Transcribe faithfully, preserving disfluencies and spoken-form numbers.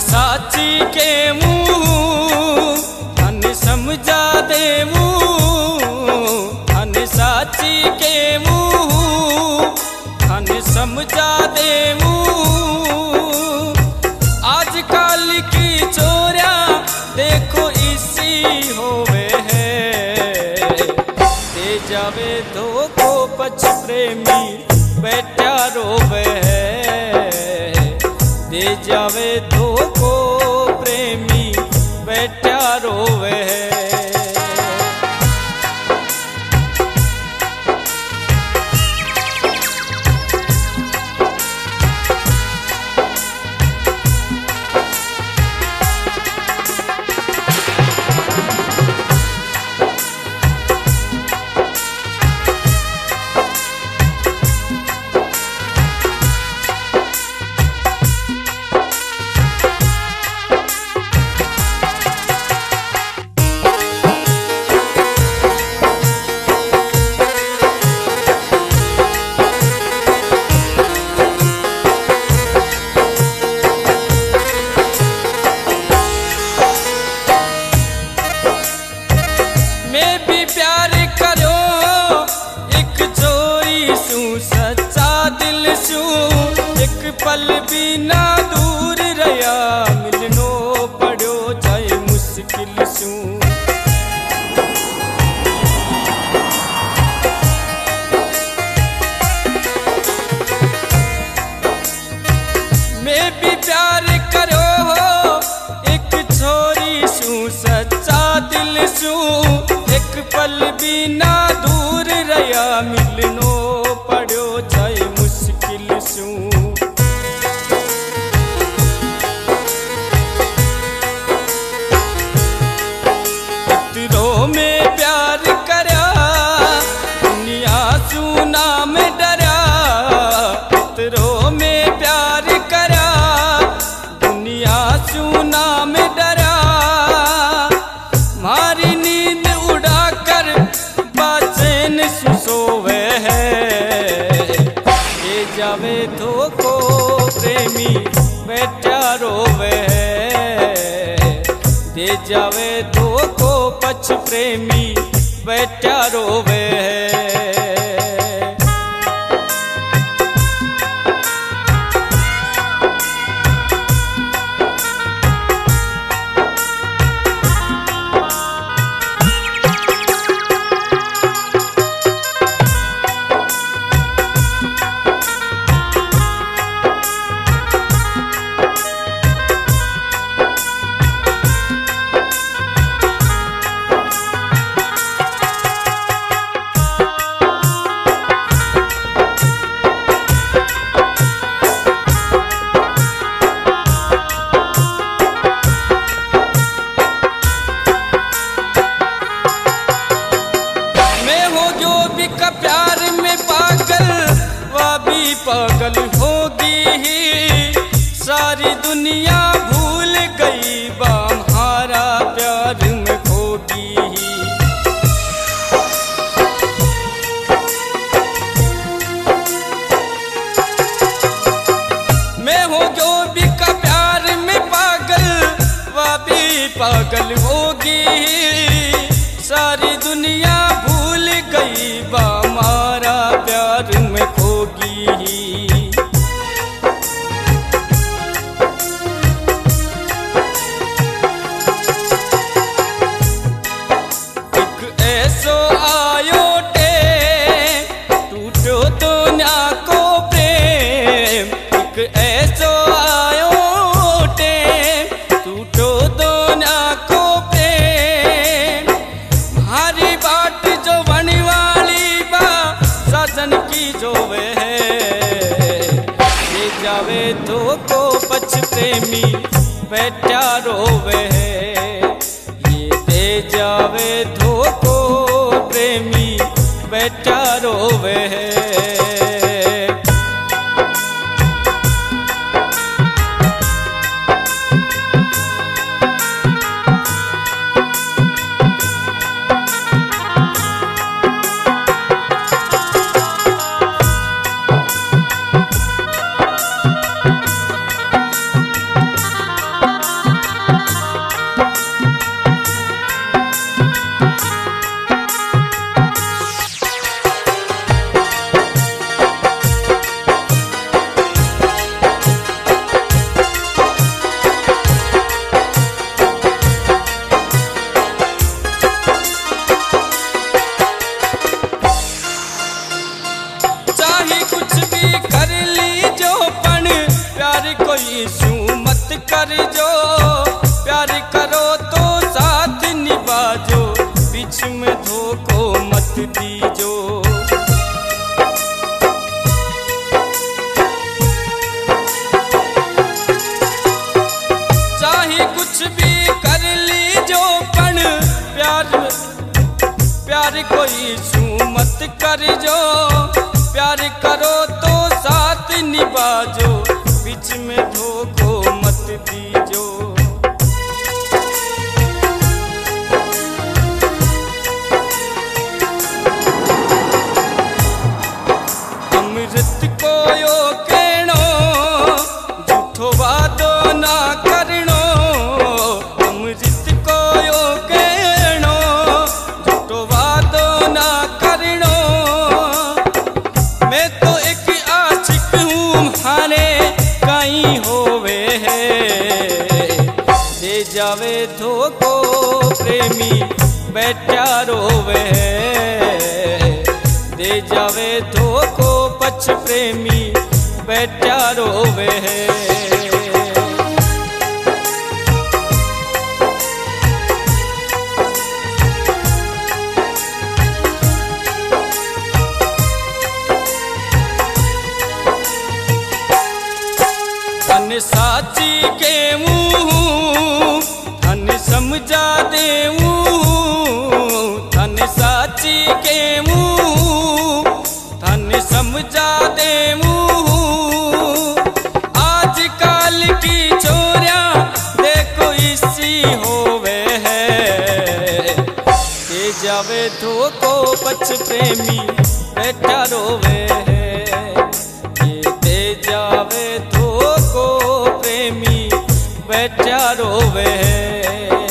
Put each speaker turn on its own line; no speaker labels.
साची के मुँह धन समझा देवू, धन साची के मुँह धन समझा देवू। आजकल की चोरिया देखो इसी होवे है, दे जावे धोखो पछ प्रेमी बैठा रोवे है, दे जावे धोखो प्रेमी बैठा रोवे है। मैं भी प्यार करो एक चोरी सू सच्चा दिल सू, एक पल भी ना दूर रहा मिलनो पड़ो चाहे मुश्किल सू। मैं भी प्यार करो एक छोरी सू सच्चा दिल सू, एक पल भी ना दूर रहा मिलनो पड़ो चाहे मुश्किल सू। इतरों में प्यार करया दुनिया सू नाम डरा, इतरों में प्यार करया दुनिया सू नाम डरा। मारी नींद उड़ाकर बाचैन सुसोवे है, दे जावे धोखो प्रेमी बैठा रोवे है, दे जावे धोखो पछ प्रेमी बैठा रोवे है। प्यार में पागल वह भी पागल होगी ही, सारी दुनिया भूल गई हमारा प्यार में खोगी ही। मैं हो जो भी का प्यार में पागल वह भी पागल होगी ही, सारी दुनिया भूल गई हमारा प्यार में खोगी ही। एक ऐसो आयो टे टूटो दुनिया को प्रेम, एक ऐसो आयो टे टूटो दुनिया को प्रेम। हरी बाट जो बनी वाली बा साजन की जोवे है, दे जावे धोखो पछ प्रेमी बैठा रोवे है, ये दे जावे धोखो प्रेमी बैठा रोवे है। प्यार करो तो साथ निभाजो, बीच में धोखो मत दीजो। चाहे कुछ भी कर लीजो पण प्यार प्यार कोई छू मत कर जो। प्यार करो तो साथ निभाजो, बीच में धोखो मत दीजो। अमृत को यो कहनो, झूठो वादो ना करनो। अमृत को यो कहनो, झूठो वादो ना करनो। मैं तो एक आशिक हूँ माने कहीं होवे है। दे जावे धोखो प्रेमी बैठा रोवे है। दे जावे धोखो पछ प्रेमी बैठा रोवे है। धन साची के मुँह धन समझा देऊं। धन साची के मुँह धन समझा देऊं। आज काल की छोरिया देखो इसी होवे है। दे जावे धोखो पछ प्रेमी बैठा रोवे है। ये दे जावे धोखो प्रेमी बैठा रोवे है।